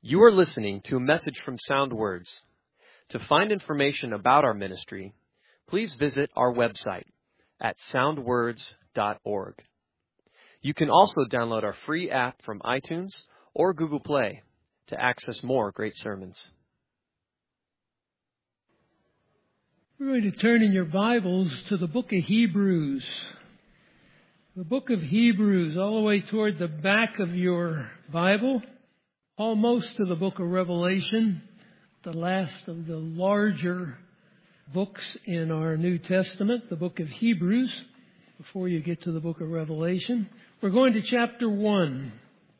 You are listening to a message from Sound Words. To find information about our ministry, please visit our website at soundwords.org. You can also download our free app from iTunes or Google Play to access more great sermons. We're going to turn in your Bibles to the book of Hebrews. The book of Hebrews, all the way toward the back of your Bible, almost to the book of Revelation, the last of the larger books in our New Testament, the book of Hebrews, before you get to the book of Revelation. We're going to chapter 1.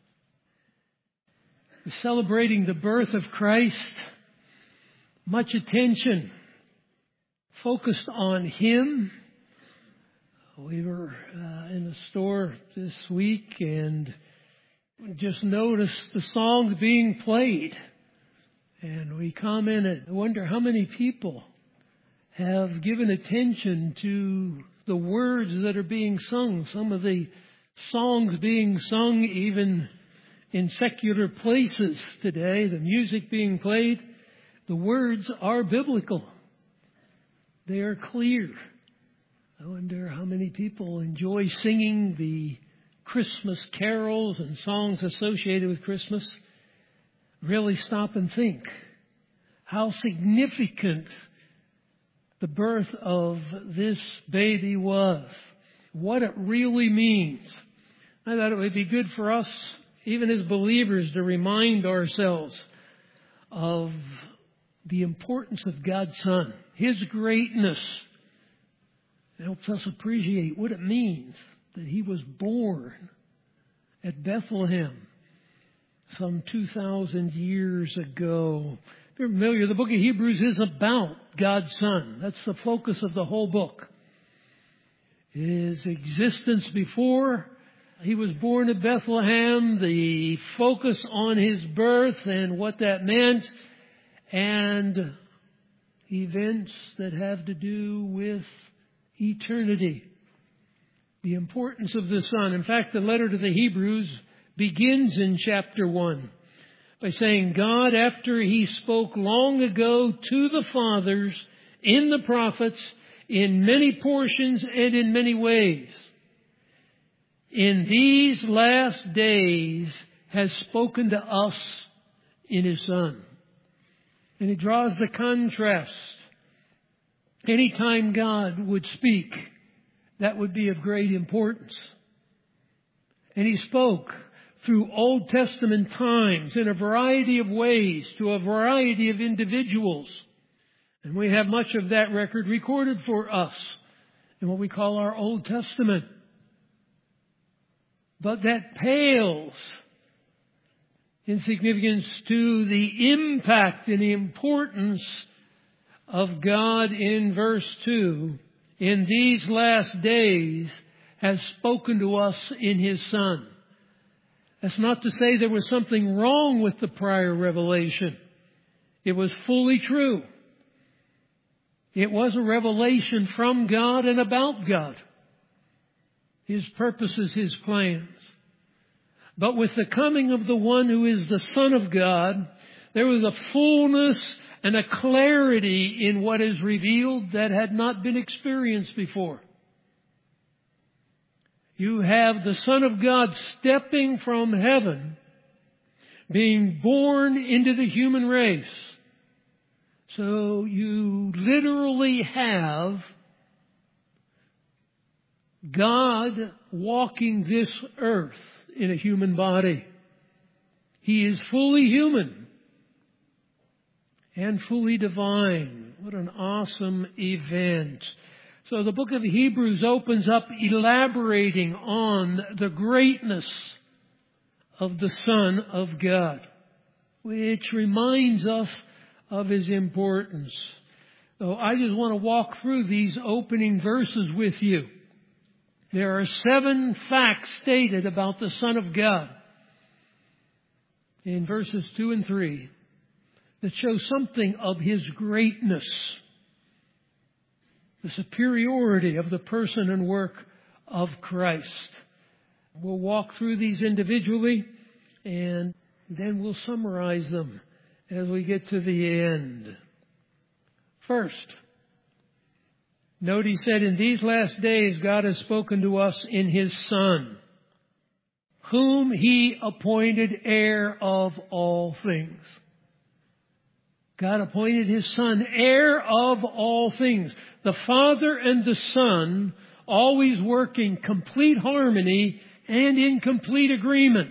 We're celebrating the birth of Christ. Much attention focused on Him. We were in the store this week and just noticed the songs being played. And we commented, I wonder how many people have given attention to the words that are being sung. Some of the songs being sung even in secular places today, the music being played, the words are biblical. They are clear. I wonder how many people enjoy singing the Christmas carols and songs associated with Christmas. Really stop and think how significant the birth of this baby was. What it really means. I thought it would be good for us, even as believers, to remind ourselves of the importance of God's Son, His greatness. It helps us appreciate what it means that He was born at Bethlehem some 2,000 years ago. If you're familiar, the book of Hebrews is about God's Son. That's the focus of the whole book. His existence before He was born at Bethlehem, the focus on His birth and what that meant, and events that have to do with eternity. The importance of the Son. In fact, the letter to the Hebrews begins in chapter 1 by saying, God, after He spoke long ago to the fathers in the prophets, in many portions and in many ways, in these last days has spoken to us in His Son. And He draws the contrast. Anytime God would speak, that would be of great importance. And He spoke through Old Testament times in a variety of ways to a variety of individuals. And we have much of that record recorded for us in what we call our Old Testament. But that pales in significance to the impact and the importance of God in verse 2. In these last days has spoken to us in His Son. That's not to say there was something wrong with the prior revelation. It was fully true. It was a revelation from God and about God. His purposes, His plans. But with the coming of the one who is the Son of God, there was a fullness and a clarity in what is revealed that had not been experienced before. You have the Son of God stepping from heaven, being born into the human race. So you literally have God walking this earth in a human body. He is fully human and fully divine. What an awesome event. So the book of Hebrews opens up elaborating on the greatness of the Son of God, which reminds us of His importance. So I just want to walk through these opening verses with you. There are 7 facts stated about the Son of God in verses 2 and 3 that show something of His greatness, the superiority of the person and work of Christ. We'll walk through these individually and Then we'll summarize them as we get to the end. First, note he said, in these last days God has spoken to us in His Son, whom He appointed heir of all things. God appointed His Son heir of all things. The Father and the Son always work in complete harmony and in complete agreement.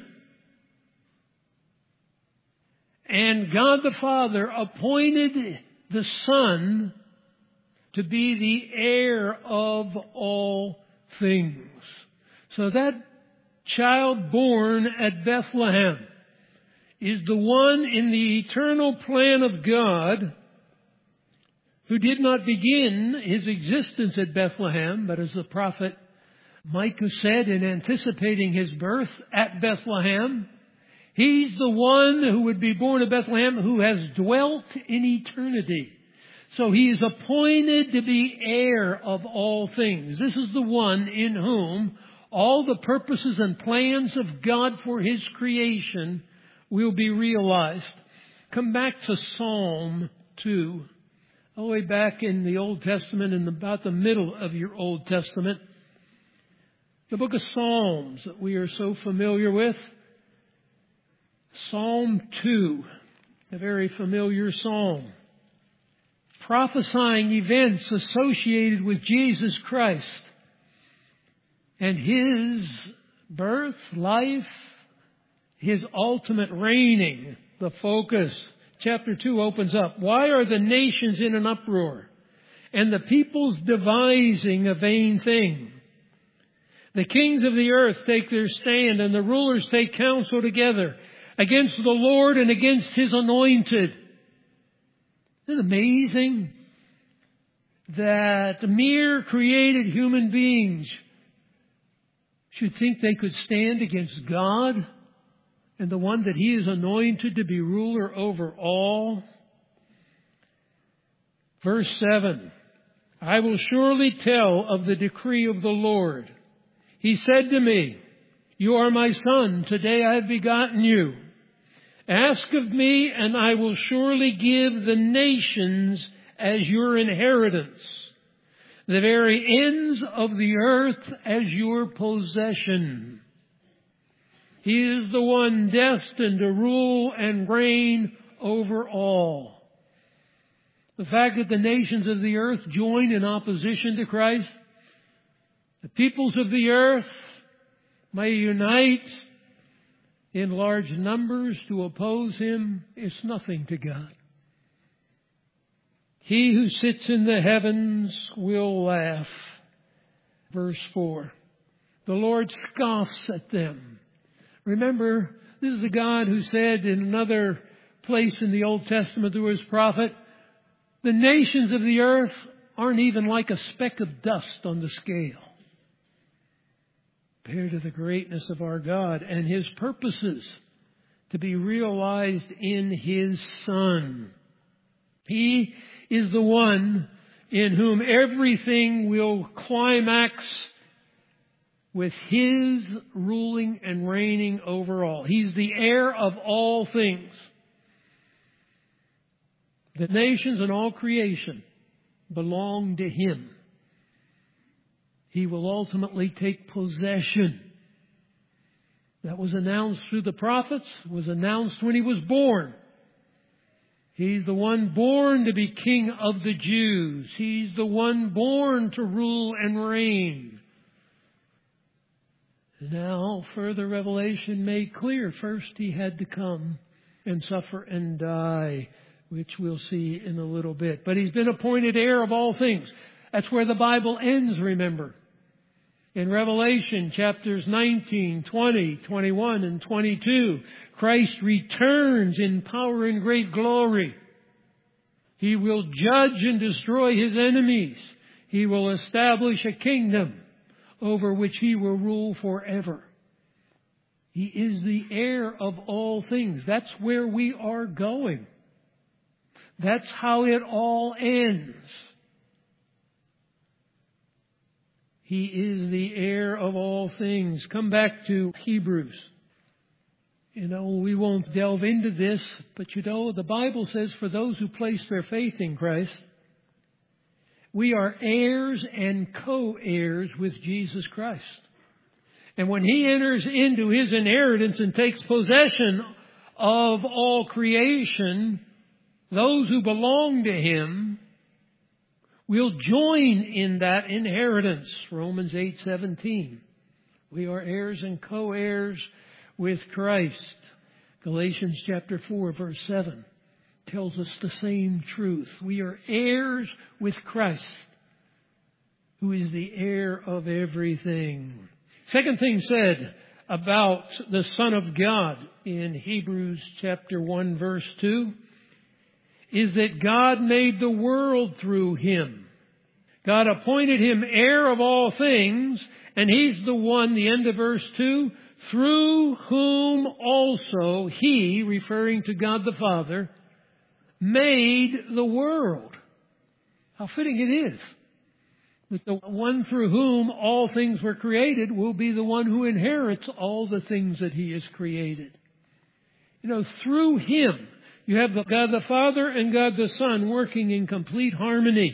And God the Father appointed the Son to be the heir of all things. So that child born at Bethlehem is the one in the eternal plan of God who did not begin His existence at Bethlehem, but as the prophet Micah said in anticipating His birth at Bethlehem, He's the one who would be born at Bethlehem who has dwelt in eternity. So He is appointed to be heir of all things. This is the one in whom all the purposes and plans of God for His creation will be realized. Come back to Psalm 2. All the way back in the Old Testament and about the middle of your Old Testament. The book of Psalms that we are so familiar with. Psalm 2, a very familiar psalm, prophesying events associated with Jesus Christ and His birth, life, His ultimate reigning, the focus. Chapter 2 opens up. Why are the nations in an uproar and the peoples devising a vain thing? The kings of the earth take their stand and the rulers take counsel together against the Lord and against His anointed. Isn't it amazing that mere created human beings should think they could stand against God and the one that He is anointed to be ruler over all? Verse 7, I will surely tell of the decree of the Lord. He said to me, you are my son, today I have begotten you. Ask of me, and I will surely give the nations as your inheritance, the very ends of the earth as your possession. He is the one destined to rule and reign over all. The fact that the nations of the earth join in opposition to Christ, the peoples of the earth may unite in large numbers to oppose Him, is nothing to God. He who sits in the heavens will laugh. Verse 4. The Lord scoffs at them. Remember, this is the God who said in another place in the Old Testament through His prophet, the nations of the earth aren't even like a speck of dust on the scale compared to the greatness of our God and His purposes to be realized in His Son. He is the one in whom everything will climax with His ruling and reigning over all. He's the heir of all things. The nations and all creation belong to Him. He will ultimately take possession. That was announced through the prophets, was announced when He was born. He's the one born to be King of the Jews. He's the one born to rule and reign. Now, further revelation made clear. First, He had to come and suffer and die, which we'll see in a little bit. But He's been appointed heir of all things. That's where the Bible ends, remember. In Revelation chapters 19, 20, 21, and 22, Christ returns in power and great glory. He will judge and destroy His enemies. He will establish a kingdom over which He will rule forever. He is the heir of all things. That's where we are going. That's how it all ends. He is the heir of all things. Come back to Hebrews. We won't delve into this, but the Bible says for those who place their faith in Christ, we are heirs and co-heirs with Jesus Christ. And when He enters into His inheritance and takes possession of all creation, those who belong to Him will join in that inheritance. Romans 8:17. We are heirs and co-heirs with Christ. Galatians chapter 4, verse 7 tells us the same truth. We are heirs with Christ, who is the heir of everything. Second thing said about the Son of God in Hebrews chapter 1, verse 2, is that God made the world through Him. God appointed Him heir of all things, and He's the one, the end of verse 2, through whom also He, referring to God the Father, made the world. How fitting it is that the one through whom all things were created will be the one who inherits all the things that He has created. Through Him, you have God the Father and God the Son working in complete harmony,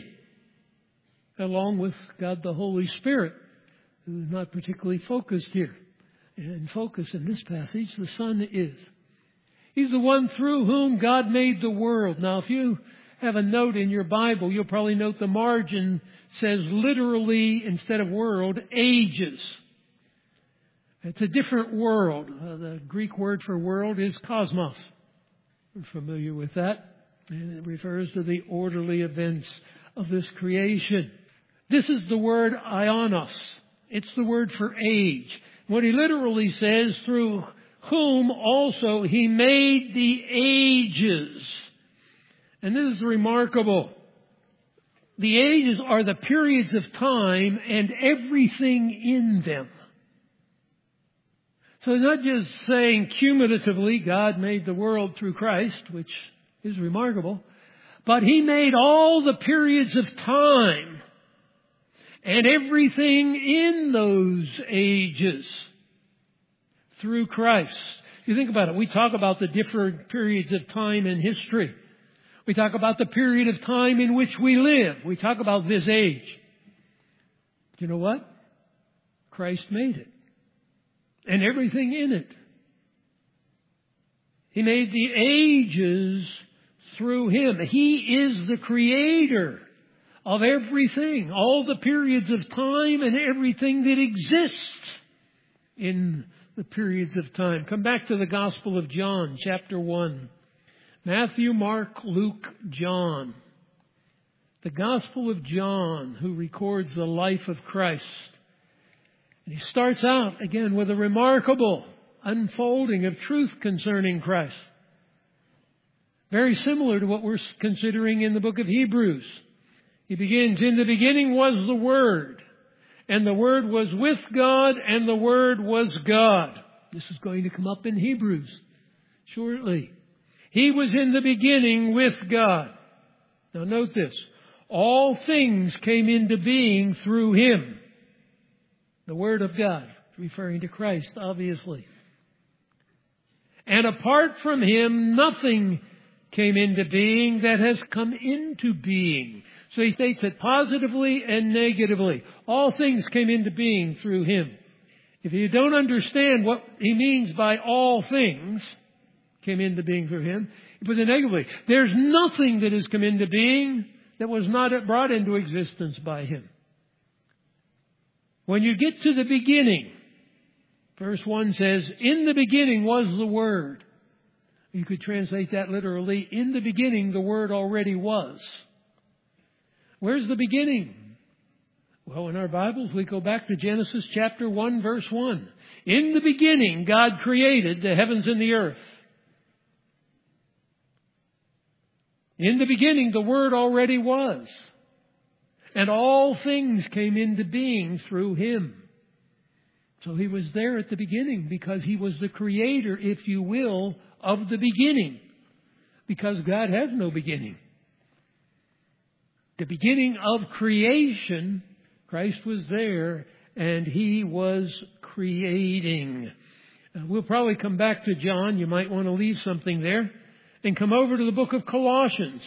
along with God the Holy Spirit, who is not particularly focused here. And focus in this passage, the Son is. He's the one through whom God made the world. Now, if you have a note in your Bible, you'll probably note the margin says literally, instead of world, ages. It's a different world. The Greek word for world is cosmos. We're familiar with that. And it refers to the orderly events of this creation. This is the word ionos. It's the word for age. What he literally says, through whom also He made the ages. And this is remarkable. The ages are the periods of time and everything in them. So it's not just saying cumulatively God made the world through Christ, which is remarkable, but He made all the periods of time and everything in those ages through Christ. You think about it. We talk about the different periods of time in history. We talk about the period of time in which we live. We talk about this age. Do you know what? Christ made it. And everything in it. He made the ages through Him. He is the creator of everything. All the periods of time and everything that exists in the periods of time. Come back to the Gospel of John, chapter 1. Matthew, Mark, Luke, John. The Gospel of John, who records the life of Christ. And he starts out again with a remarkable unfolding of truth concerning Christ. Very similar to what we're considering in the book of Hebrews. He begins, in the beginning was the Word, and the Word was with God, and the Word was God. This is going to come up in Hebrews shortly. He was in the beginning with God. Now note this. All things came into being through Him. The Word of God, referring to Christ, obviously. And apart from Him, nothing came into being that has come into being. So he states it positively and negatively. All things came into being through Him. If you don't understand what he means by all things came into being through Him, he puts it negatively. There's nothing that has come into being that was not brought into existence by Him. When you get to the beginning, verse 1 says, in the beginning was the Word. You could translate that literally, in the beginning the Word already was. Where's the beginning? Well, in our Bibles, we go back to Genesis chapter 1, verse 1. In the beginning, God created the heavens and the earth. In the beginning, the Word already was. And all things came into being through Him. So He was there at the beginning because He was the creator, if you will, of the beginning. Because God has no beginning. The beginning of creation, Christ was there and He was creating. We'll probably come back to John. You might want to leave something there. And come over to the book of Colossians.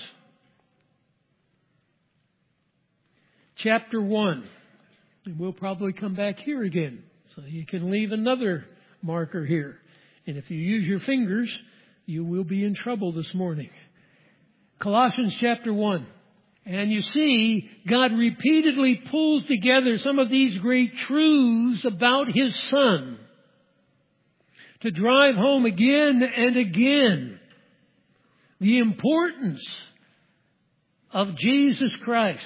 Chapter 1. And we'll probably come back here again. So you can leave another marker here. And if you use your fingers, you will be in trouble this morning. Colossians chapter 1. And you see, God repeatedly pulls together some of these great truths about His Son to drive home again and again the importance of Jesus Christ.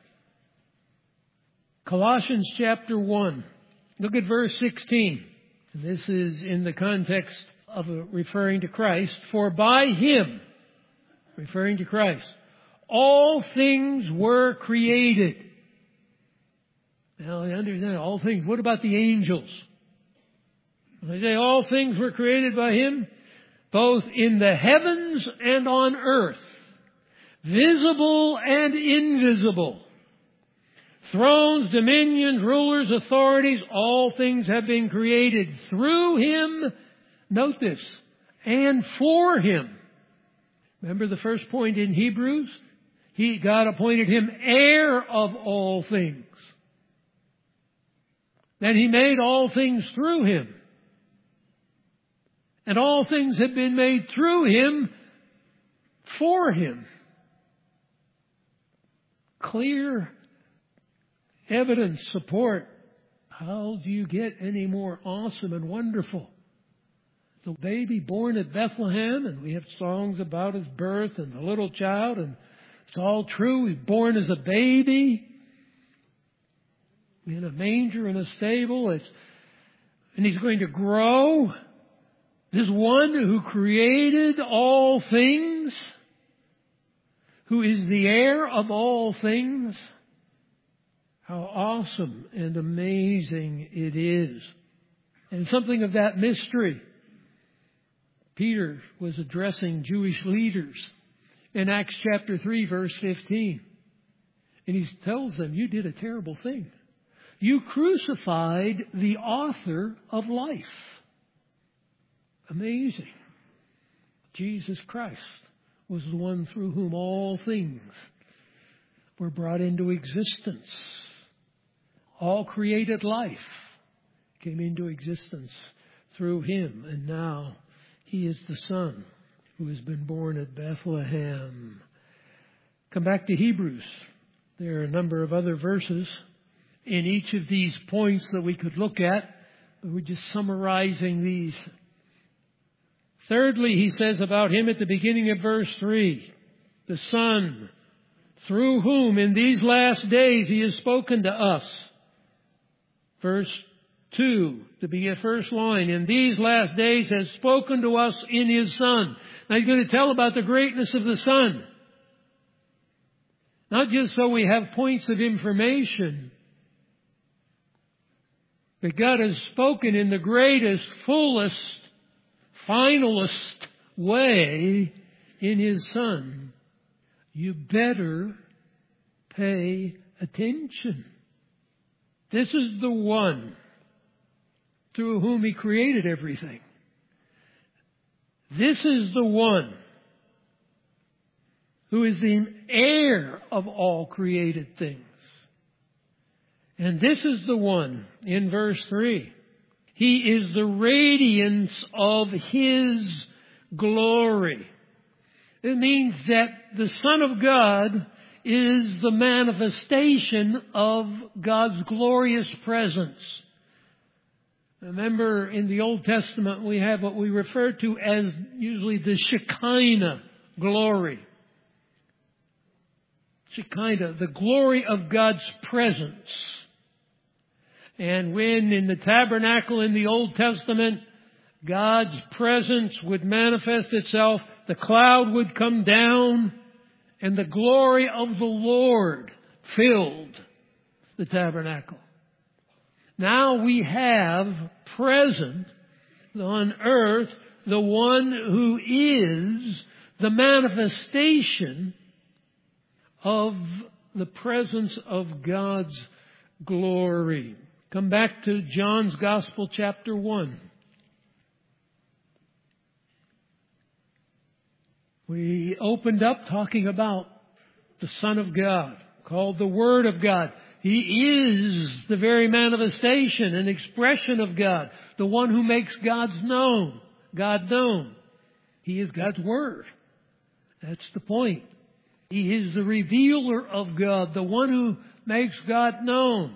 Colossians chapter 1. Look at verse 16. This is in the context of referring to Christ. For by Him, referring to Christ, all things were created. Now, I understand all things. What about the angels? When they say all things were created by Him, both in the heavens and on earth, visible and invisible. Thrones, dominions, rulers, authorities, all things have been created through Him, note this, and for Him. Remember the first point in Hebrews? God appointed Him heir of all things. Then He made all things through Him. And all things have been made through Him for Him. Clear evidence, support. How do you get any more awesome and wonderful? The baby born at Bethlehem, and we have songs about His birth and the little child, and it's all true. He's born as a baby in a manger in a stable. And He's going to grow. This one who created all things, who is the heir of all things. How awesome and amazing it is. And something of that mystery. Peter was addressing Jewish leaders in Acts chapter 3, verse 15. And he tells them, you did a terrible thing. You crucified the author of life. Amazing. Jesus Christ was the one through whom all things were brought into existence. All created life came into existence through Him. And now He is the Son who has been born at Bethlehem. Come back to Hebrews. There are a number of other verses in each of these points that we could look at. But we're just summarizing these. Thirdly, he says about Him at the beginning of verse 3, the Son, through whom in these last days He has spoken to us. Verse 2, to be a first line, in these last days has spoken to us in His Son. Now He's going to tell about the greatness of the Son. Not just so we have points of information, but God has spoken in the greatest, fullest, finalist way in His Son. You better pay attention. This is the one through whom He created everything. This is the one who is the heir of all created things. And this is the one, in verse 3, He is the radiance of His glory. It means that the Son of God is the manifestation of God's glorious presence. Remember, in the Old Testament, we have what we refer to as usually the Shekinah glory. Shekinah, the glory of God's presence. And when in the tabernacle in the Old Testament, God's presence would manifest itself, the cloud would come down, and the glory of the Lord filled the tabernacle. Now we have present on earth the one who is the manifestation of the presence of God's glory. Come back to John's Gospel, chapter 1. We opened up talking about the Son of God, called the Word of God. He is the very manifestation and expression of God, the one who makes God known. He is God's Word. That's the point. He is the revealer of God, the one who makes God known.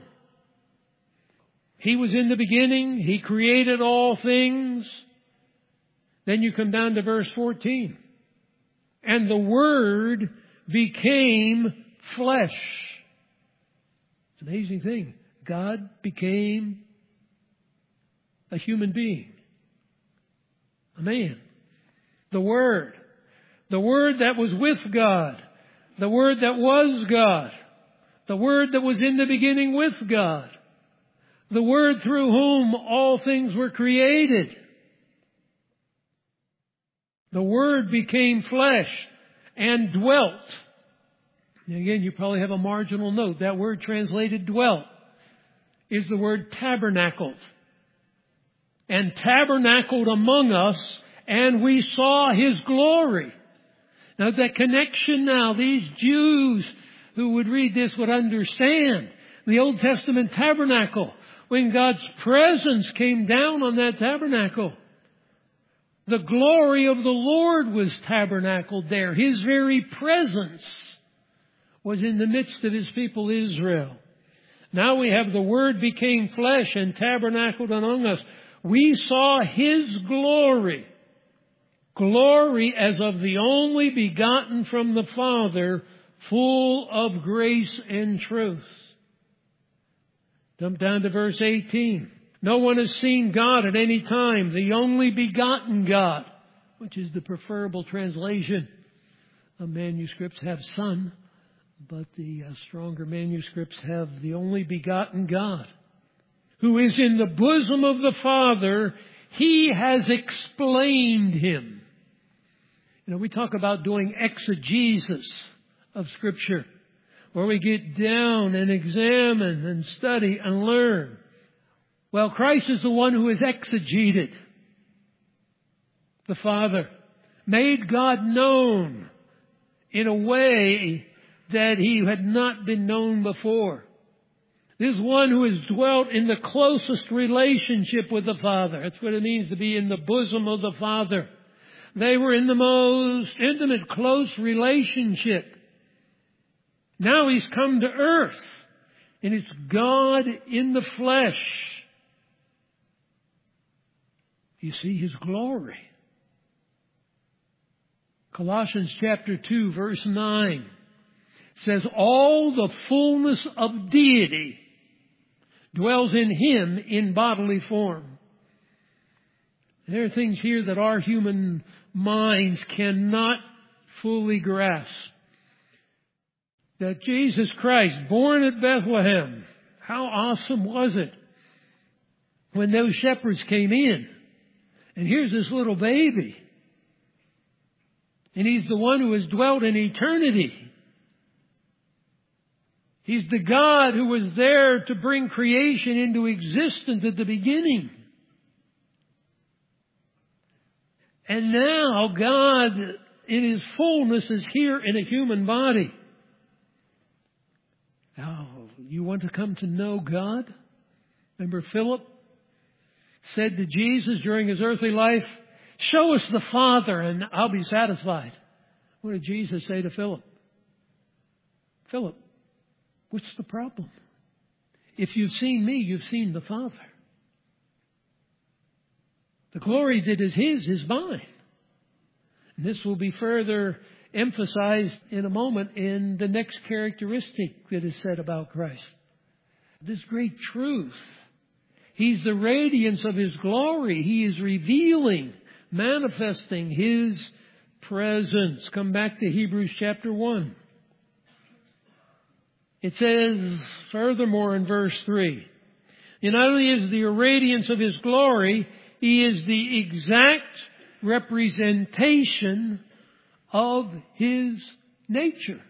He was in the beginning. He created all things. Then you come down to verse 14. And the Word became flesh. It's an amazing thing. God became a human being. A man. The Word. The Word that was with God. The Word that was God. The Word that was in the beginning with God. The Word through whom all things were created. The Word became flesh and dwelt. And again, you probably have a marginal note. That word translated dwelt is the word tabernacled. And tabernacled among us, and we saw His glory. Now that connection now, these Jews who would read this would understand. The Old Testament tabernacle, when God's presence came down on that tabernacle, the glory of the Lord was tabernacled there. His very presence was in the midst of His people Israel. Now we have the Word became flesh and tabernacled among us. We saw His glory. Glory as of the only begotten from the Father, full of grace and truth. Jump down to verse 18. No one has seen God at any time, the only begotten God, which is the preferable translation. Manuscripts have Son, but the stronger manuscripts have the only begotten God, who is in the bosom of the Father. He has explained Him. You know, we talk about doing exegesis of Scripture, where we get down and examine and study and learn. Well, Christ is the one who has exegeted the Father, made God known in a way that He had not been known before. This one who has dwelt in the closest relationship with the Father. That's what it means to be in the bosom of the Father. They were in the most intimate, close relationship. Now He's come to earth, and it's God in the flesh. You see His glory. Colossians chapter 2 verse 9 says, all the fullness of deity dwells in Him in bodily form. There are things here that our human minds cannot fully grasp. That Jesus Christ, born at Bethlehem, how awesome was it when those shepherds came in? And here's this little baby. And He's the one who has dwelt in eternity. He's the God who was there to bring creation into existence at the beginning. And now God in His fullness is here in a human body. Now, you want to come to know God? Remember Philip said to Jesus during His earthly life, show us the Father and I'll be satisfied. What did Jesus say to Philip? Philip, what's the problem? If you've seen me, you've seen the Father. The glory that is His is mine. And this will be further emphasized in a moment in the next characteristic that is said about Christ. This great truth. He's the radiance of His glory. He is revealing, manifesting His presence. Come back to Hebrews chapter 1. It says, furthermore in verse 3, and not only is the radiance of His glory, He is the exact representation of His nature.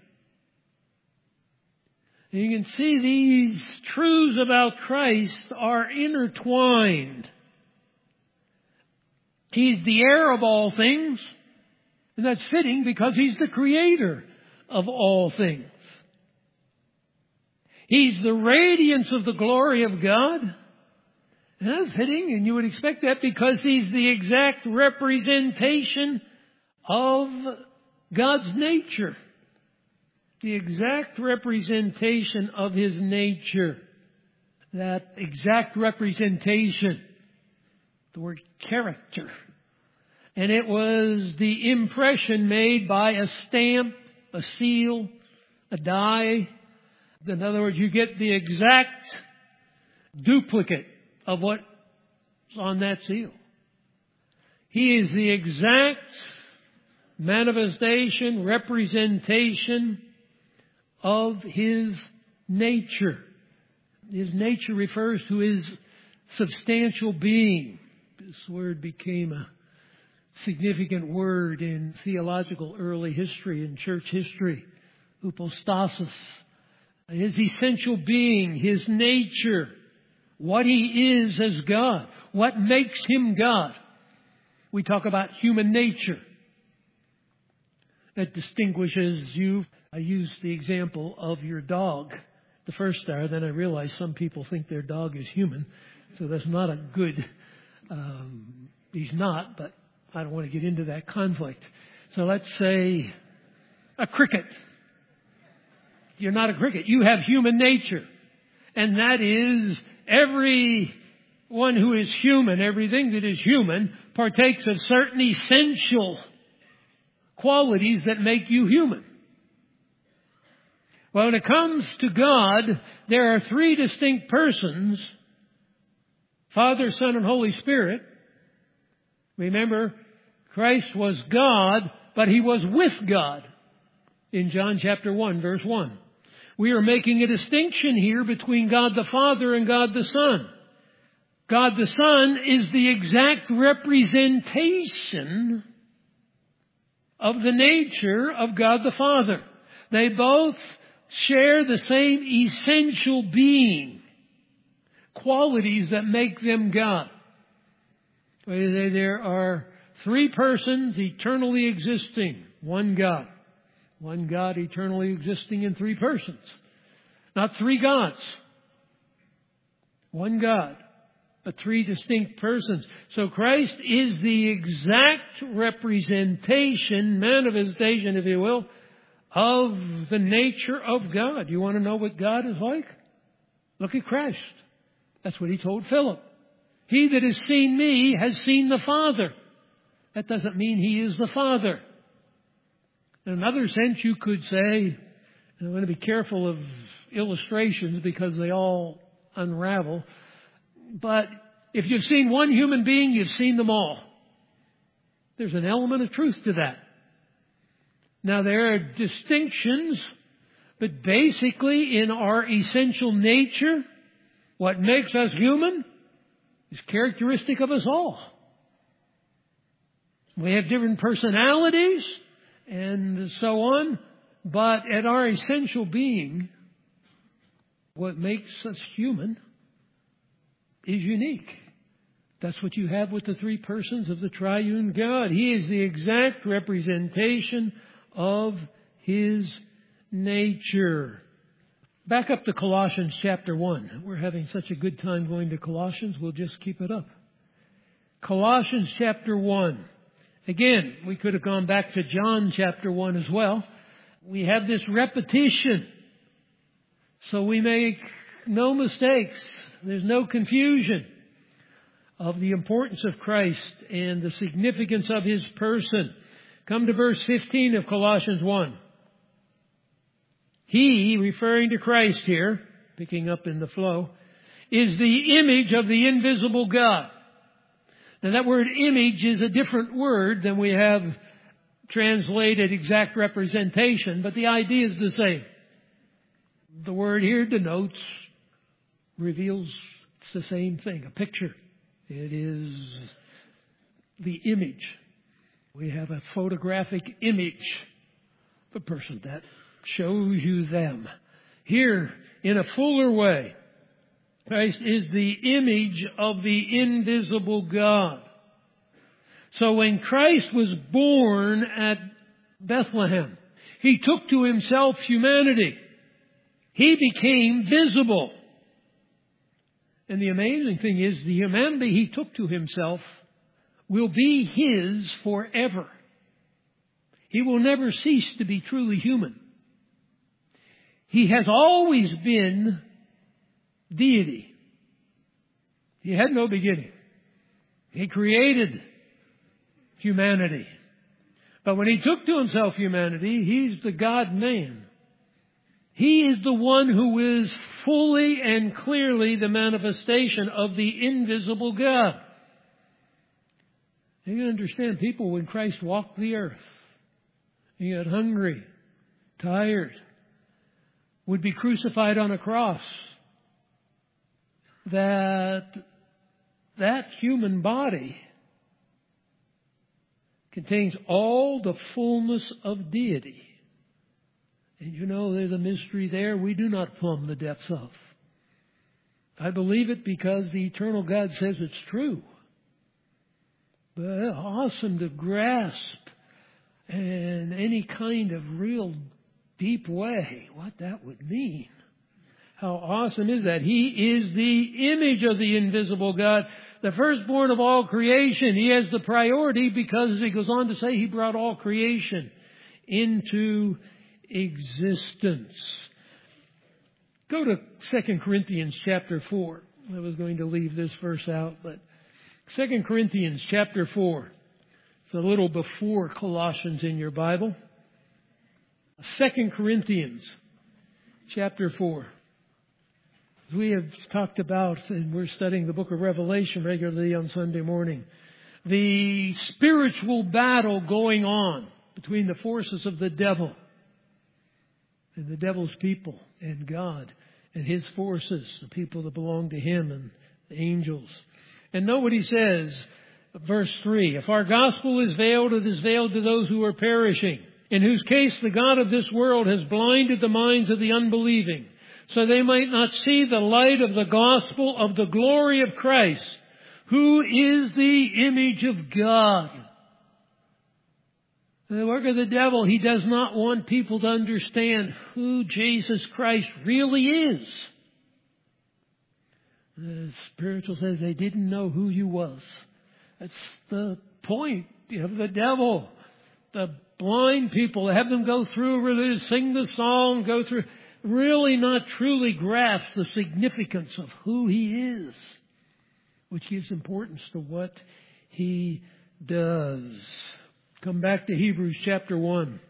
And you can see these truths about Christ are intertwined. He's the heir of all things. And that's fitting because He's the creator of all things. He's the radiance of the glory of God. And that's fitting, and you would expect that because He's the exact representation of God's nature. The exact representation of His nature. That exact representation. The word character. And it was the impression made by a stamp, a seal, a die. In other words, you get the exact duplicate of what's on that seal. He is the exact manifestation, representation of His nature. His nature refers to His substantial being. This word became a significant word in theological early history and church history. Hypostasis. His essential being, His nature, what He is as God, what makes Him God. We talk about human nature. That distinguishes you. I used the example of your dog the first hour, then I realized some people think their dog is human. So that's not a good, he's not, but I don't want to get into that conflict. So let's say a cricket. You're not a cricket. You have human nature. And that is everyone who is human, everything that is human, partakes of certain essential qualities that make you human. Well, when it comes to God, there are three distinct persons, Father, Son, and Holy Spirit. Remember, Christ was God, but He was with God in John chapter 1, verse 1. We are making a distinction here between God the Father and God the Son. God the Son is the exact representation of the nature of God the Father. They both share the same essential being, qualities that make them God. There are three persons eternally existing, one God. One God eternally existing in three persons. Not three gods. One God, but three distinct persons. So Christ is the exact representation, manifestation, if you will, of the nature of God. You want to know what God is like? Look at Christ. That's what He told Philip. He that has seen me has seen the Father. That doesn't mean He is the Father. In another sense, you could say, and I'm going to be careful of illustrations because they all unravel, but if you've seen one human being, you've seen them all. There's an element of truth to that. Now, there are distinctions, but basically in our essential nature, what makes us human is characteristic of us all. We have different personalities and so on, but at our essential being, what makes us human is unique. That's what you have with the three persons of the triune God. He is the exact representation of His nature. Back up to Colossians chapter 1. We're having such a good time going to Colossians, we'll just keep it up. Colossians chapter 1. Again, we could have gone back to John chapter 1 as well. We have this repetition. So we make no mistakes. There's no confusion of the importance of Christ and the significance of His person. Come to verse 15 of Colossians 1. He, referring to Christ here, picking up in the flow, is the image of the invisible God. Now that word image is a different word than we have translated exact representation, but the idea is the same. The word here denotes, reveals it's the same thing, a picture. It is the image. We have a photographic image of a person that shows you them. Here, in a fuller way, Christ is the image of the invisible God. So when Christ was born at Bethlehem, He took to Himself humanity. He became visible. And the amazing thing is, the humanity He took to Himself will be His forever. He will never cease to be truly human. He has always been deity. He had no beginning. He created humanity. But when He took to Himself humanity, He's the God-man. He is the one who is fully and clearly the manifestation of the invisible God. You can understand, people, when Christ walked the earth, He got hungry, tired, would be crucified on a cross, that human body contains all the fullness of deity. And you know, there's a mystery there we do not plumb the depths of. I believe it because the eternal God says it's true. But awesome to grasp in any kind of real deep way what that would mean. How awesome is that? He is the image of the invisible God, the firstborn of all creation. He has the priority because, as He goes on to say, He brought all creation into existence. Go to 2 Corinthians chapter 4. I was going to leave this verse out, but 2 Corinthians chapter 4. It's a little before Colossians in your Bible. 2 Corinthians chapter 4. As we have talked about, and we're studying the book of Revelation regularly on Sunday morning, the spiritual battle going on between the forces of the devil and the devil's people and God and His forces, the people that belong to Him and the angels. And know what he says, verse 3. If our gospel is veiled, it is veiled to those who are perishing, in whose case the God of this world has blinded the minds of the unbelieving, so they might not see the light of the gospel of the glory of Christ, who is the image of God. The work of the devil, he does not want people to understand who Jesus Christ really is. The spiritual says they didn't know who you was. That's the point of the devil. The blind people, have them go through religion, sing the song, go through, really not truly grasp the significance of who He is, which gives importance to what He does. Come back to Hebrews chapter 1. In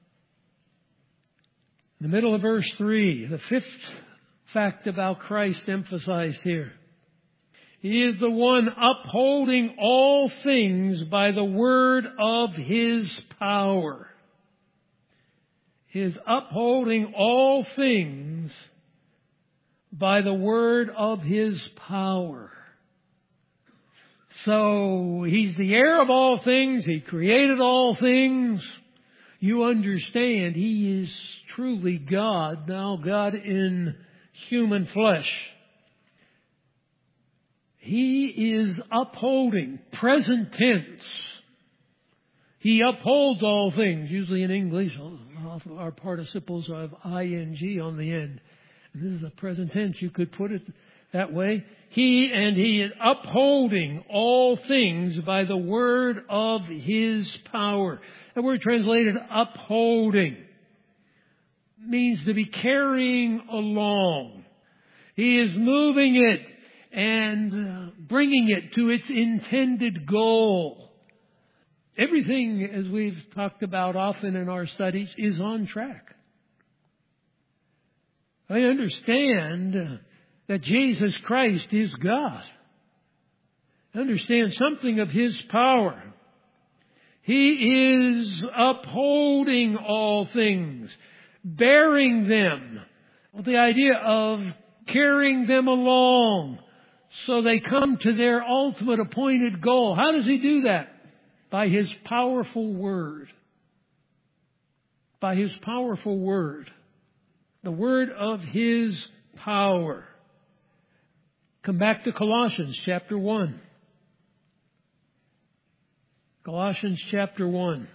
the middle of verse 3, the fifth fact about Christ emphasized here. He is the one upholding all things by the word of His power. He is upholding all things by the word of His power. So He's the heir of all things. He created all things. You understand He is truly God, now God in human flesh. He is upholding, present tense. He upholds all things. Usually in English, our participles have ing on the end. This is a present tense. You could put it that way. He is upholding all things by the word of His power. The word translated upholding means to be carrying along. He is moving it and bringing it to its intended goal. Everything, as we've talked about often in our studies, is on track. I understand that Jesus Christ is God. I understand something of His power. He is upholding all things, bearing them. The idea of carrying them along so they come to their ultimate appointed goal. How does He do that? By His powerful word. By His powerful word. The word of His power. Come back to Colossians chapter 1. Colossians chapter 1.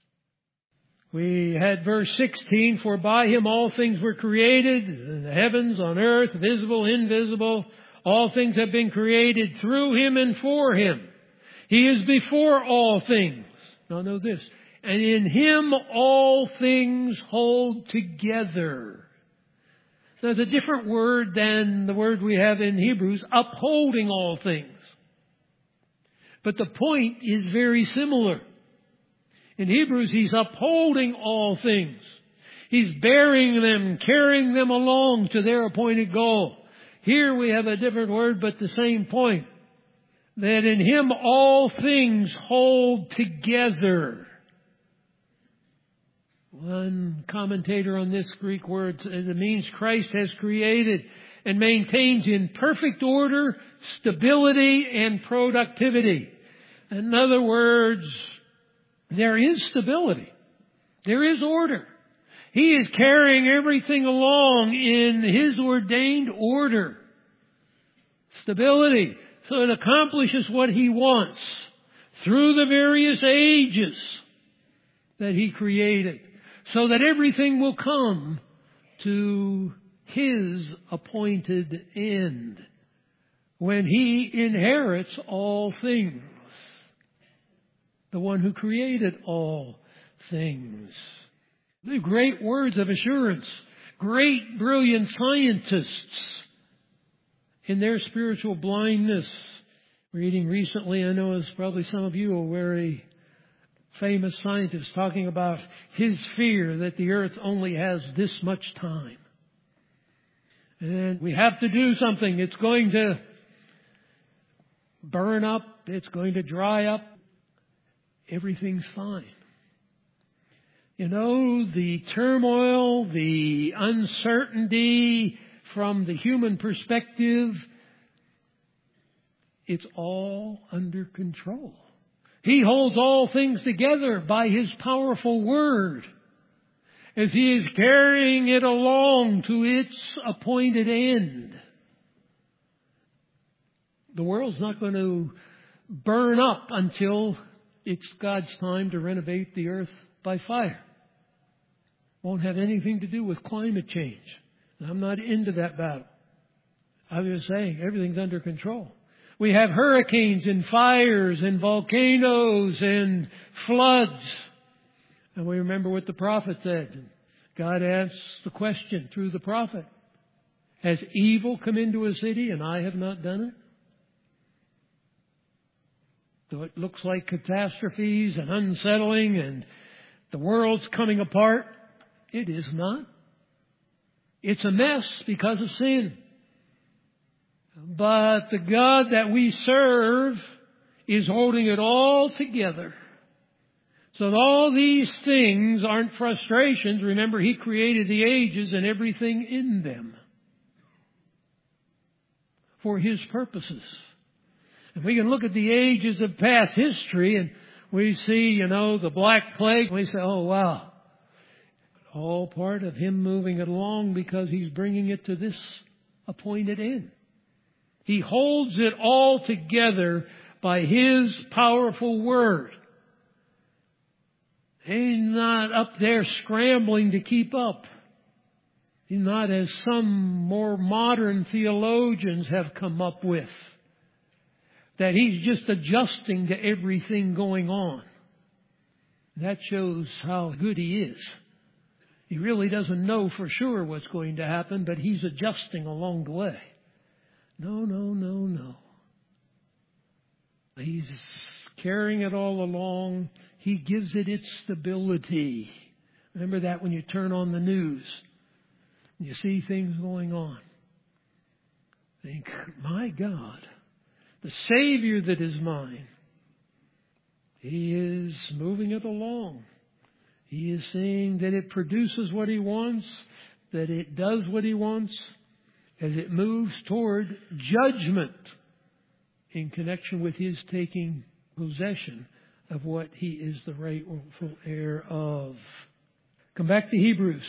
We had verse 16, for by Him all things were created, in the heavens, on earth, visible, invisible. All things have been created through Him and for Him. He is before all things. Now know this. And in Him all things hold together. There's a different word than the word we have in Hebrews, upholding all things. But the point is very similar. In Hebrews, He's upholding all things. He's bearing them, carrying them along to their appointed goal. Here we have a different word, but the same point. That in Him all things hold together. One commentator on this Greek word, it means Christ has created and maintains in perfect order, stability, and productivity. In other words, there is stability. There is order. He is carrying everything along in His ordained order. Stability. So it accomplishes what He wants through the various ages that He created, so that everything will come to His appointed end when He inherits all things. The one who created all things. The great words of assurance. Great, brilliant scientists in their spiritual blindness. Reading recently, I know as probably some of you are very famous scientist talking about his fear that the earth only has this much time. And we have to do something. It's going to burn up. It's going to dry up. Everything's fine. You know, the turmoil, the uncertainty from the human perspective, it's all under control. He holds all things together by His powerful Word as He is carrying it along to its appointed end. The world's not going to burn up until it's God's time to renovate the earth by fire. Won't have anything to do with climate change. I'm not into that battle. I'm just saying everything's under control. We have hurricanes and fires and volcanoes and floods. And we remember what the prophet said. God asked the question through the prophet. Has evil come into a city and I have not done it? Though it looks like catastrophes and unsettling and the world's coming apart, it is not. It's a mess because of sin. But the God that we serve is holding it all together. So that all these things aren't frustrations. Remember, He created the ages and everything in them for His purposes. And we can look at the ages of past history and we see, the Black Plague. We say, oh, wow. All part of Him moving it along because He's bringing it to this appointed end. He holds it all together by His powerful Word. He's not up there scrambling to keep up. He's not as some more modern theologians have come up with, that He's just adjusting to everything going on. That shows how good He is. He really doesn't know for sure what's going to happen, but He's adjusting along the way. No. He's carrying it all along. He gives it its stability. Remember that when you turn on the news and you see things going on. Think, my God, the Savior that is mine, He is moving it along. He is saying that it produces what He wants, that it does what He wants, as it moves toward judgment in connection with His taking possession of what He is the rightful heir of. Come back to Hebrews.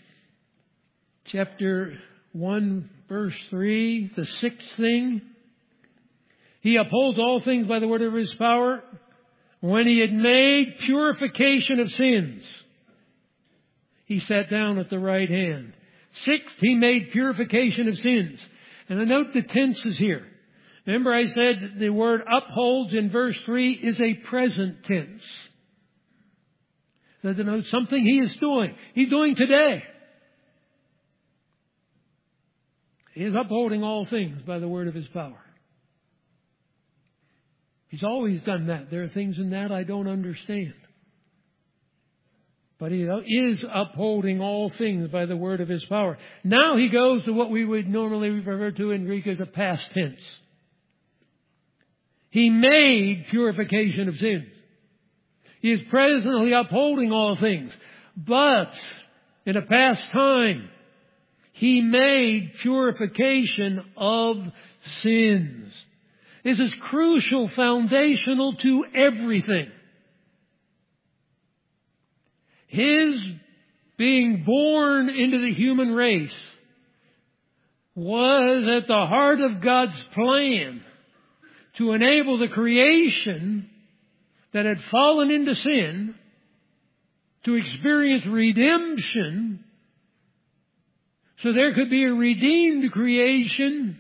Chapter 1, verse 3, the sixth thing. He upholds all things by the word of His power. when He had made purification of sins, He sat down at the right hand. Sixth, He made purification of sins. And I note the tenses here. Remember I said the word upholds in verse 3 is a present tense. That denotes something He is doing. He's doing today. He is upholding all things by the word of His power. He's always done that. There are things in that I don't understand. But He is upholding all things by the word of His power. Now He goes to what we would normally refer to in Greek as a past tense. He made purification of sins. He is presently upholding all things. But in a past time, He made purification of sins. This is crucial, foundational to everything. His being born into the human race was at the heart of God's plan to enable the creation that had fallen into sin to experience redemption so there could be a redeemed creation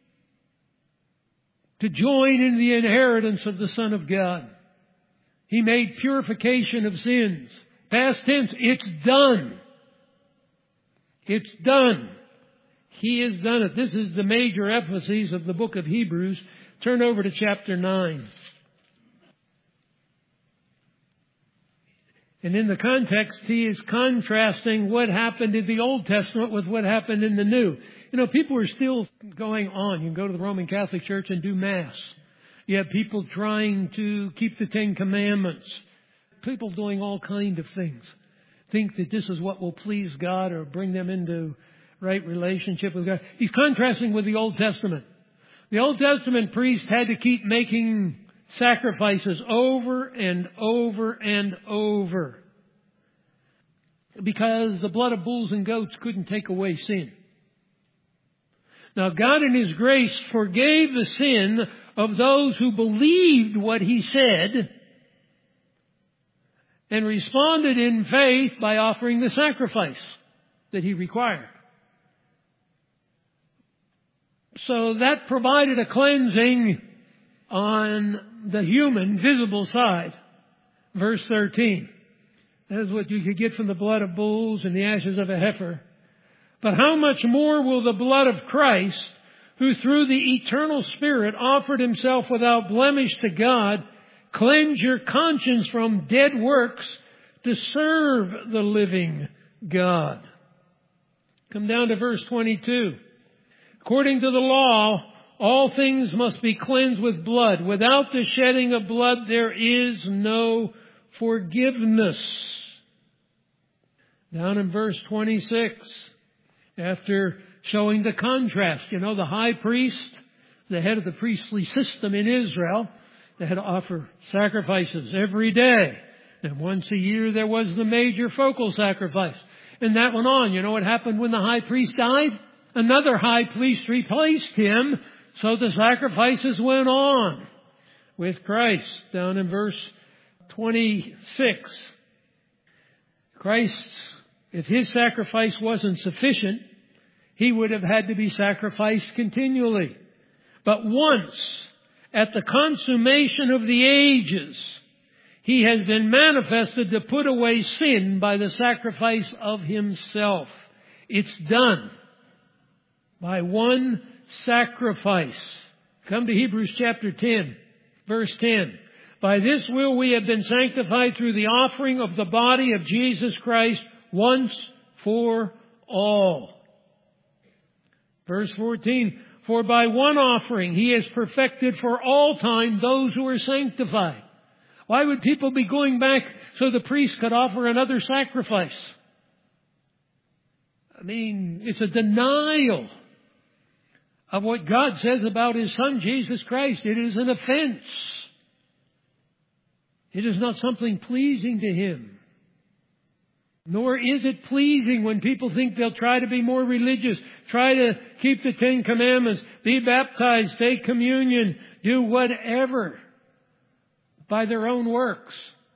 to join in the inheritance of the Son of God. He made purification of sins. Past tense, it's done. It's done. He has done it. This is the major emphasis of the book of Hebrews. Turn over to chapter 9. And in the context, he is contrasting what happened in the Old Testament with what happened in the New. You know, people are still going on. You can go to the Roman Catholic Church and do Mass. You have people trying to keep the Ten Commandments. People doing all kinds of things. Think that this is what will please God or bring them into right relationship with God. He's contrasting with the Old Testament. The Old Testament priest had to keep making sacrifices over and over and over because the blood of bulls and goats couldn't take away sin. Now God in His grace forgave the sin of those who believed what He said and responded in faith by offering the sacrifice that He required. So that provided a cleansing on the human, visible side. Verse 13. That is what you could get from the blood of bulls and the ashes of a heifer. But how much more will the blood of Christ, who through the eternal Spirit offered Himself without blemish to God, cleanse your conscience from dead works to serve the living God? Come down to verse 22. According to the law, all things must be cleansed with blood. Without the shedding of blood, there is no forgiveness. Down in verse 26, after showing the contrast, you know, the high priest, the head of the priestly system in Israel, they had to offer sacrifices every day. And once a year there was the major focal sacrifice. And that went on. You know what happened when the high priest died? Another high priest replaced him, so the sacrifices went on with Christ. Down in verse 26. Christ, if His sacrifice wasn't sufficient, He would have had to be sacrificed continually. But once, at the consummation of the ages, He has been manifested to put away sin by the sacrifice of Himself. It's done by one sacrifice. Come to Hebrews chapter 10, verse 10. By this will we have been sanctified through the offering of the body of Jesus Christ once for all. Verse 14. For by one offering He has perfected for all time those who are sanctified. Why would people be going back so the priest could offer another sacrifice? I mean, it's a denial of what God says about His Son, Jesus Christ. It is an offense. It is not something pleasing to Him. Nor is it pleasing when people think they'll try to be more religious, try to keep the Ten Commandments, be baptized, take communion, do whatever. by their own works.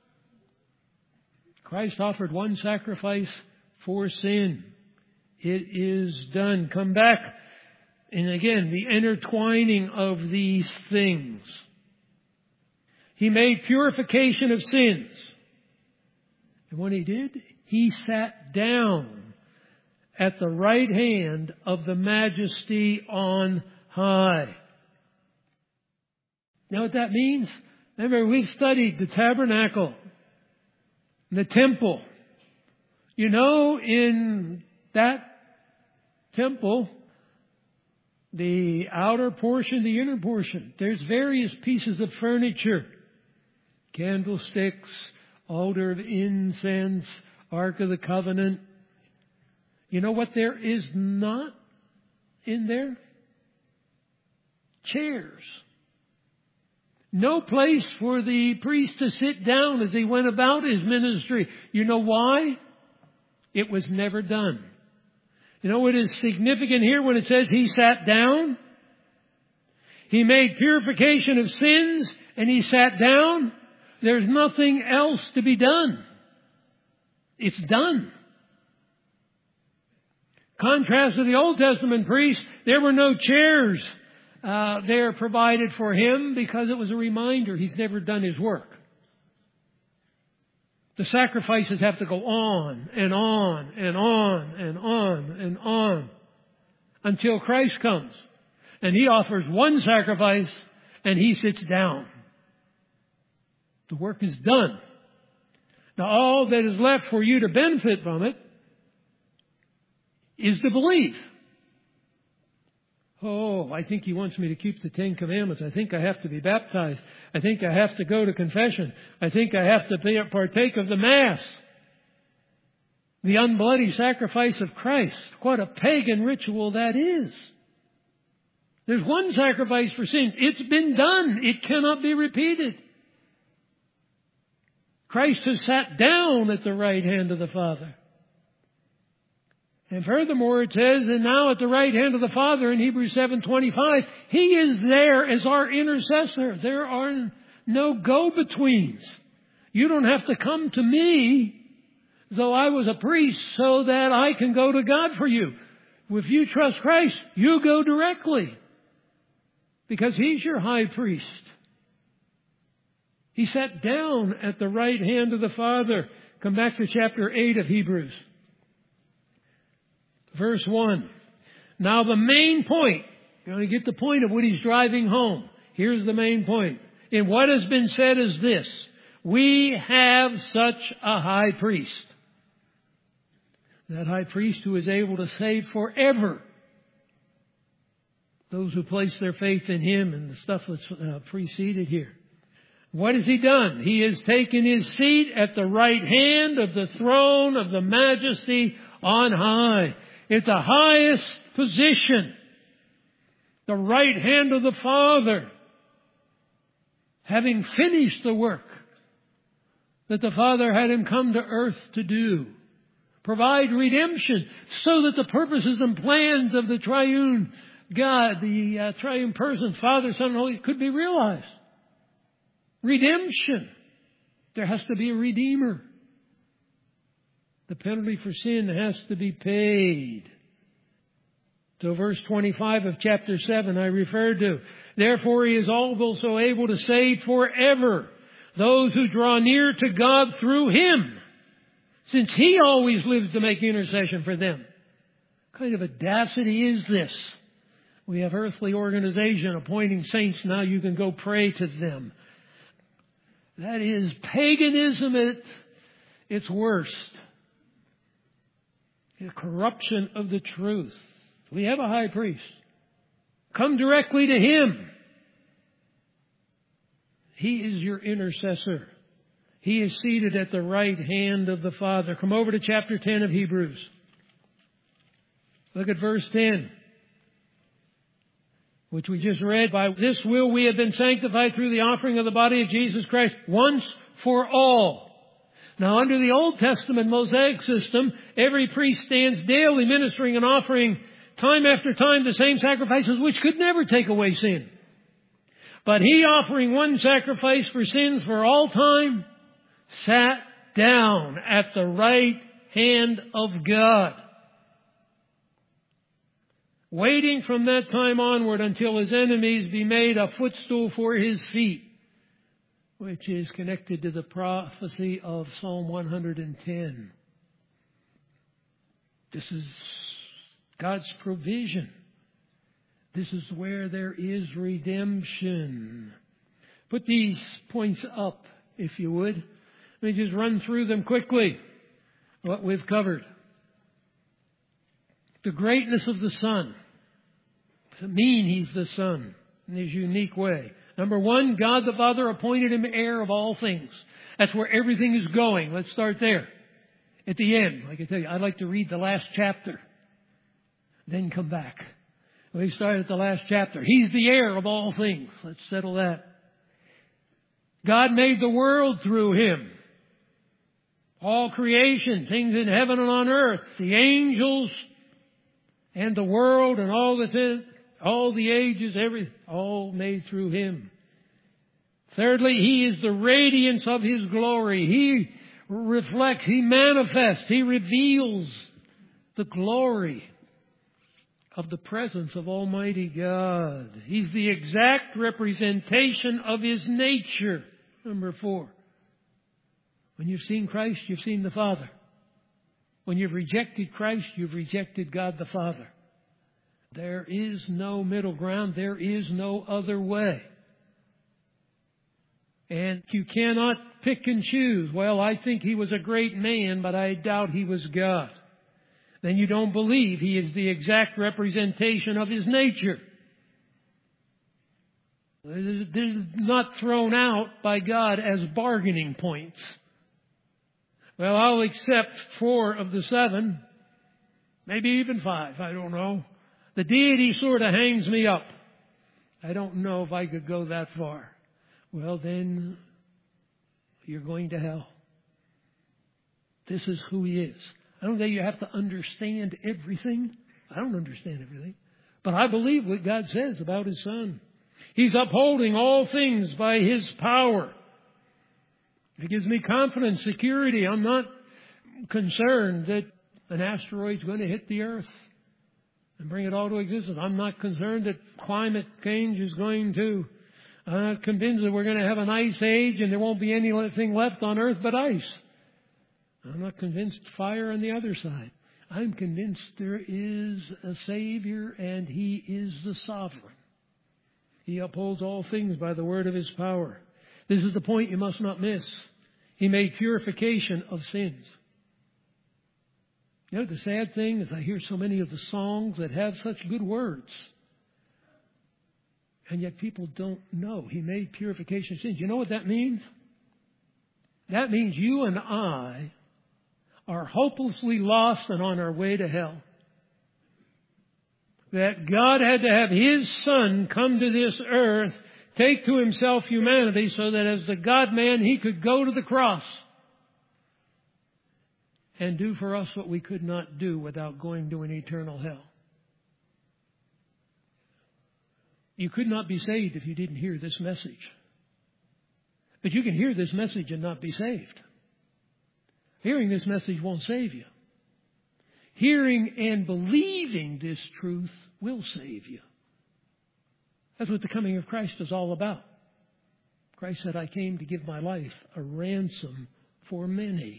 Christ offered one sacrifice for sin. It is done. Come back. And again, the intertwining of these things. He made purification of sins. And when He did, He sat down at the right hand of the Majesty on high. You know what that means? Remember, we've studied the tabernacle, the temple. You know, in that temple, the outer portion, the inner portion, there's various pieces of furniture. Candlesticks, altar of incense, Ark of the Covenant. You know what there is not in there? Chairs. No place for the priest to sit down as he went about his ministry. You know why? It was never done. You know what is significant here when it says He sat down? He made purification of sins and He sat down. There's nothing else to be done. It's done. Contrast to the Old Testament priest, there were no chairs there provided for him because it was a reminder he's never done his work. The sacrifices have to go on and on and on and on and on until Christ comes. And He offers one sacrifice and He sits down. The work is done. Now all that is left for you to benefit from it is to believe. Oh, I think He wants me to keep the 10 Commandments. I think I have to be baptized. I think I have to go to confession. I think I have to partake of the Mass. The unbloody sacrifice of Christ. What a pagan ritual that is. There's one sacrifice for sins. It's been done. It cannot be repeated. Christ has sat down at the right hand of the Father. And furthermore, it says, and now at the right hand of the Father in Hebrews 7:25, He is there as our intercessor. There are no go-betweens. You don't have to come to me, though I was a priest, so that I can go to God for you. If you trust Christ, you go directly. Because He's your high priest. He sat down at the right hand of the Father. Come back to chapter 8 of Hebrews. Verse 1. Now the main point, you're going to get the point of what he's driving home. Here's the main point. In what has been said is this: we have such a high priest. That high priest who is able to save forever those who place their faith in Him, and the stuff that's preceded here. What has He done? He has taken His seat at the right hand of the throne of the Majesty on high. It's the highest position. The right hand of the Father. Having finished the work that the Father had Him come to earth to do. Provide redemption so that the purposes and plans of the triune God, the triune person, Father, Son, and Holy, could be realized. Redemption. There has to be a Redeemer. The penalty for sin has to be paid. So verse 25 of chapter 7 I referred to. Therefore He is also able to save forever those who draw near to God through Him, since He always lives to make intercession for them. What kind of audacity is this? We have earthly organization appointing saints. Now you can go pray to them. That is paganism at its worst. The corruption of the truth. We have a high priest. Come directly to Him. He is your intercessor. He is seated at the right hand of the Father. Come over to chapter 10 of Hebrews. Look at verse 10, which we just read. By this will we have been sanctified through the offering of the body of Jesus Christ once for all. Now, under the Old Testament Mosaic system, every priest stands daily ministering and offering time after time the same sacrifices which could never take away sin. But He, offering one sacrifice for sins for all time, sat down at the right hand of God, waiting from that time onward until His enemies be made a footstool for His feet, which is connected to the prophecy of Psalm 110. This is God's provision. This is where there is redemption. Put these points up, if you would. Let me just run through them quickly, what we've covered. The greatness of the Son. Does it mean He's the Son in His unique way? Number one, God the Father appointed Him heir of all things. That's where everything is going. Let's start there. At the end, like I tell you, I'd like to read the last chapter, then come back. We start at the last chapter. He's the heir of all things. Let's settle that. God made the world through Him. All creation, things in heaven and on earth, the angels and the world and all that's in it, all the ages, everything, all made through Him. Thirdly, He is the radiance of His glory. He reflects, He manifests, He reveals the glory of the presence of Almighty God. He's the exact representation of His nature. Number 4. When you've seen Christ, you've seen the Father. When you've rejected Christ, you've rejected God the Father. There is no middle ground. There is no other way. And you cannot pick and choose. Well, I think He was a great man, but I doubt He was God. Then you don't believe He is the exact representation of His nature. This is not thrown out by God as bargaining points. Well, I'll accept 4 of the 7, maybe even 5, I don't know. The deity sort of hangs me up. I don't know if I could go that far. Well, then you're going to hell. This is who He is. I don't think you have to understand everything. I don't understand everything. But I believe what God says about His Son. He's upholding all things by His power. It gives me confidence, security. I'm not concerned that an asteroid's going to hit the earth and bring it all to existence. I'm not concerned that climate change is going to... I'm not convinced that we're going to have an ice age and there won't be anything left on earth but ice. I'm not convinced fire on the other side. I'm convinced there is a Savior and He is the sovereign. He upholds all things by the word of His power. This is the point you must not miss. He made purification of sins. You know, the sad thing is I hear so many of the songs that have such good words. And yet people don't know He made purification of sins. You know what that means? That means you and I are hopelessly lost and on our way to hell. That God had to have His Son come to this earth, take to Himself humanity so that as the God-man He could go to the cross and do for us what we could not do without going to an eternal hell. You could not be saved if you didn't hear this message. But you can hear this message and not be saved. Hearing this message won't save you. Hearing and believing this truth will save you. That's what the coming of Christ is all about. Christ said, I came to give my life a ransom for many.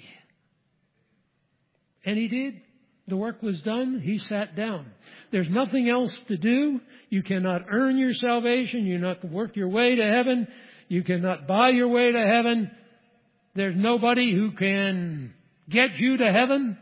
And He did. The work was done. He sat down. There's nothing else to do. You cannot earn your salvation. You cannot work your way to heaven. You cannot buy your way to heaven. There's nobody who can get you to heaven.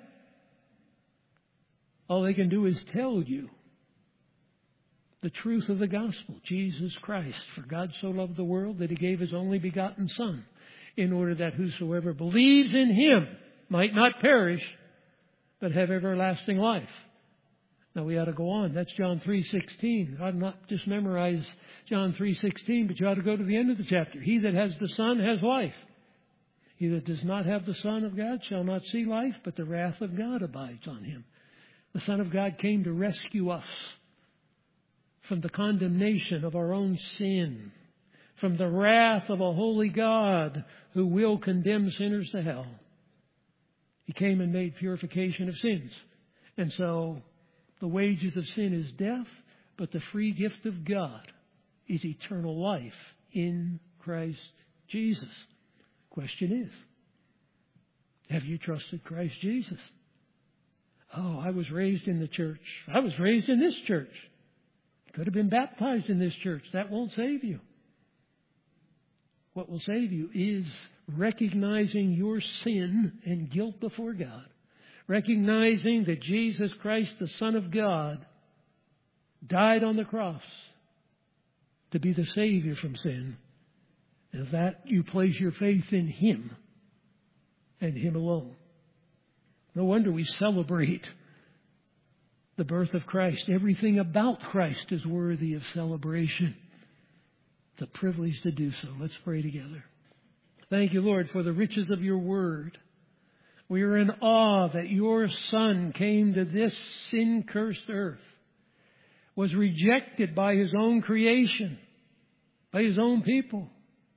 All they can do is tell you the truth of the gospel, Jesus Christ. For God so loved the world that He gave His only begotten Son, in order that whosoever believes in Him might not perish, but have everlasting life. Now we ought to go on. That's John 3:16. I ought not just memorize John 3:16, but you ought to go to the end of the chapter. He that has the Son has life. He that does not have the Son of God shall not see life, but the wrath of God abides on him. The Son of God came to rescue us from the condemnation of our own sin, from the wrath of a holy God who will condemn sinners to hell. He came and made purification of sins. And so the wages of sin is death, but the free gift of God is eternal life in Christ Jesus. Question is, have you trusted Christ Jesus? Oh, I was raised in the church. I was raised in this church. Could have been baptized in this church. That won't save you. What will save you is recognizing your sin and guilt before God. Recognizing that Jesus Christ, the Son of God, died on the cross to be the Savior from sin. And that you place your faith in Him and Him alone. No wonder we celebrate the birth of Christ. Everything about Christ is worthy of celebration. It's a privilege to do so. Let's pray together. Thank you, Lord, for the riches of your word. We are in awe that your Son came to this sin-cursed earth, was rejected by His own creation, by His own people.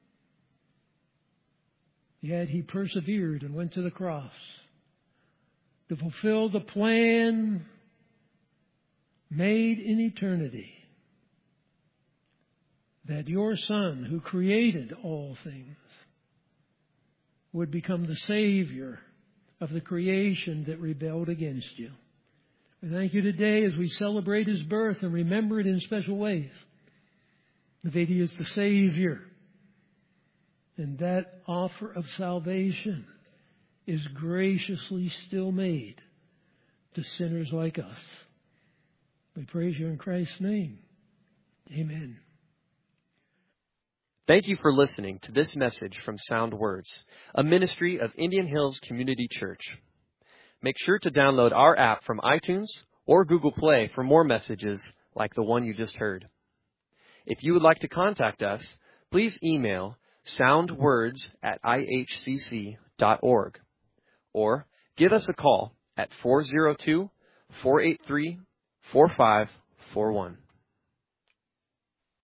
Yet He persevered and went to the cross to fulfill the plan made in eternity, that your Son, who created all things, would become the Savior of the creation that rebelled against you. We thank you today as we celebrate His birth and remember it in special ways, that He is the Savior. And that offer of salvation is graciously still made to sinners like us. We praise you in Christ's name. Amen. Thank you for listening to this message from Sound Words, a ministry of Indian Hills Community Church. Make sure to download our app from iTunes or Google Play for more messages like the one you just heard. If you would like to contact us, please email soundwords@ihcc.org or give us a call at 402-483-4541.